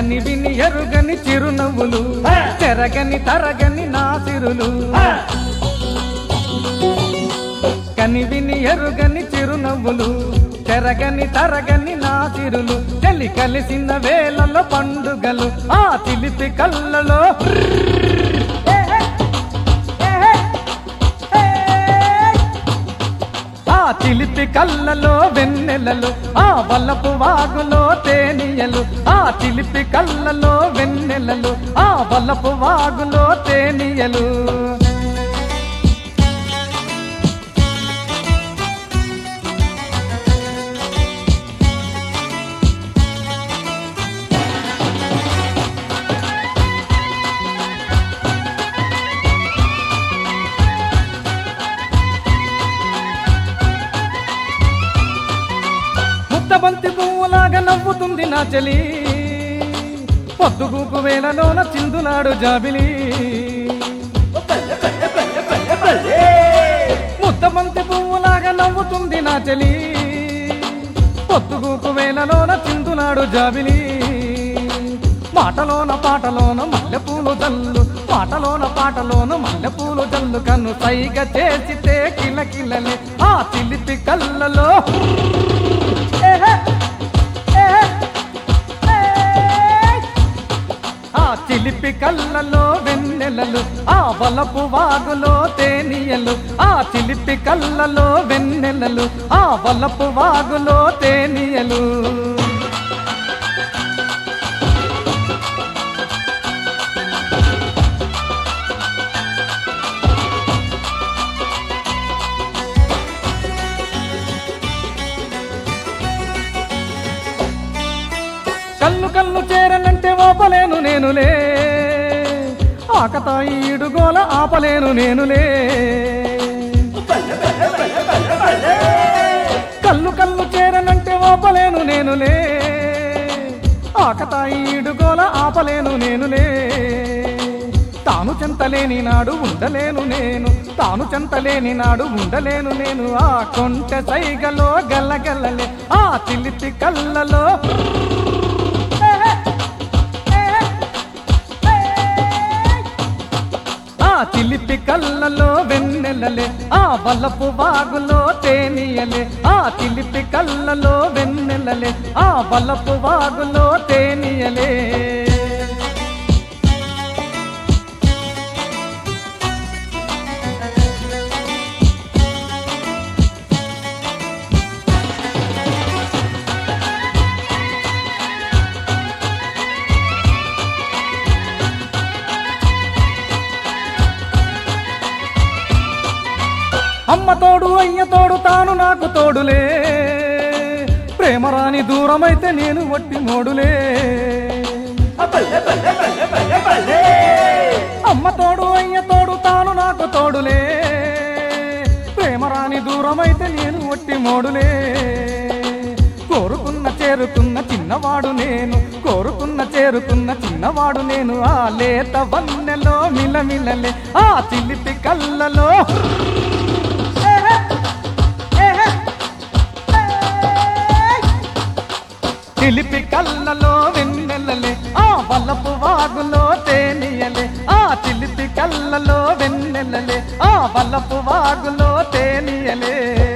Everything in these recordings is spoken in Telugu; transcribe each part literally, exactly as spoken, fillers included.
కని విని ఎరుగని చిరునవ్వులు చెరగని తరగని నా సిరులు కని విని ఎరుగని చిరునవ్వులు చెరగని తరగని నా సిరులు చెలి కలిసిన వేళలో పండుగలు ఆ చిలిపి కళ్ళలో ఆ చిలిపి కళ్ళలో వెన్నెలలు ఆ వలపు వాగులో తేనియలు ఆ చిలిపి కళ్ళలో వెన్నెలలు ఆ వలపు వాగులో తేనియలు బంతి పువ్వులాగా నవ్వుతుంది నా చెలి పొద్దుగూపు వేళలోన చిందులాడు జాబిలి ముద్ద బంతి పువ్వులాగా నవ్వుతుంది నా చెలి పొద్దుగూపు వేళలోన చిందులాడు జాబిలి మాటలోన పాటలోన మల్లెపూలు జల్లు మాటలోన పాటలోన మల్లెపూలు జల్లు కన్ను సైగ చేసితే కిలకిలలే ఆ చిలిపి కళ్ళలో ఆ చిలిపి కళ్ళలో వెన్నెలలు ఆ వలపు వాగులో తేనియలు ఆ చిలిపి కళ్ళలో వెన్నెలలు ఆ వలపు వాగులో తేనియలు కళ్ళు కళ్ళు చేరనంటే ఓపలేను నేనులే ఆకతాయి ఇడుగోల ఆపలేను నేనులే కళ్ళు కళ్ళు చేరనంటే ఓపలేను నేనులే ఆకతాయి ఇడుగోల ఆపలేను నేనులే తాను చెంతలేని నాడు ఉండలేను నేను తాను చెంతలేని నాడు ఉండలేను నేను ఆ కొంటె సైగలో గల్లగల్లలే ఆ చిలిపి కళ్ళలో ఆ చిలిపి కళ్ళలో వెన్నెలలే ఆ వలపు వాగులో తేనియలే ఆ చిలిపి కళ్ళలో వెన్నెలలే ఆ వలపు వాగులో తేనియలే అమ్మ తోడు అయ్య తోడు తాను నాకు తోడులే ప్రేమరాని దూరమైతే నేను వట్టి మోడులే అమ్మ తోడు అయ్య తోడు తాను నాకు తోడులే ప్రేమరాని దూరమైతే నేను వట్టి మోడులే కోరుకున్న చేరుకున్న చిన్నవాడు నేను కోరుకున్న చేరుకున్న చిన్నవాడు నేను ఆ లేత వన్నెలో మిలమిలలే ఆ చిలిపి కళ్ళలో చిలిపి కళ్ళలో వెన్నెలలే ఆ వలపు వాగులో తేనియలే ఆ చిలిపి కళ్ళలో వెన్నెలలే ఆ వలపు వాగులో తేనియలే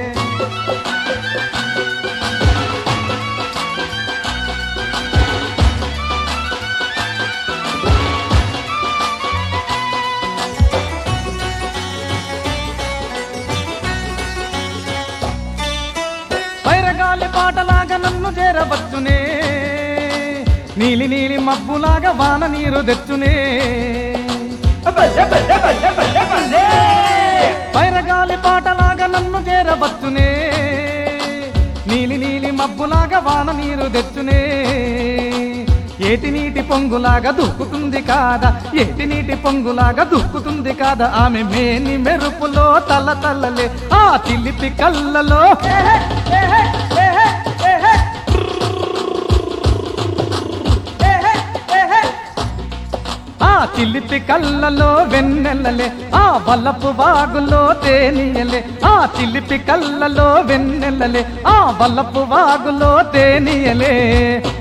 వైరగాలి పాటలాగా నన్ను చేరవచ్చునే నీలి నీలి మబ్బులాగా వాన నీరు తెచ్చునే వైరగాలి పాటలాగా నన్ను చేరవచ్చునే నీలి నీలి మబ్బులాగా వాన నీరు తెచ్చునే ఏటి నీటి పొంగులాగా దూకుతుంది కాదా ఏటి నీటి పొంగులాగా దూకుతుంది కాదా ఆమె మేని మెరుపులో తల తల్లలే ఆ చిలిపి కళ్ళలో ఆ చిలిపి కళ్ళలో వెన్నెలలే ఆ వలపు వాగులో తేనియలే ఆ చిలిపి కళ్ళలో వెన్నెలలే ఆ వలపు వాగులో తేనియలే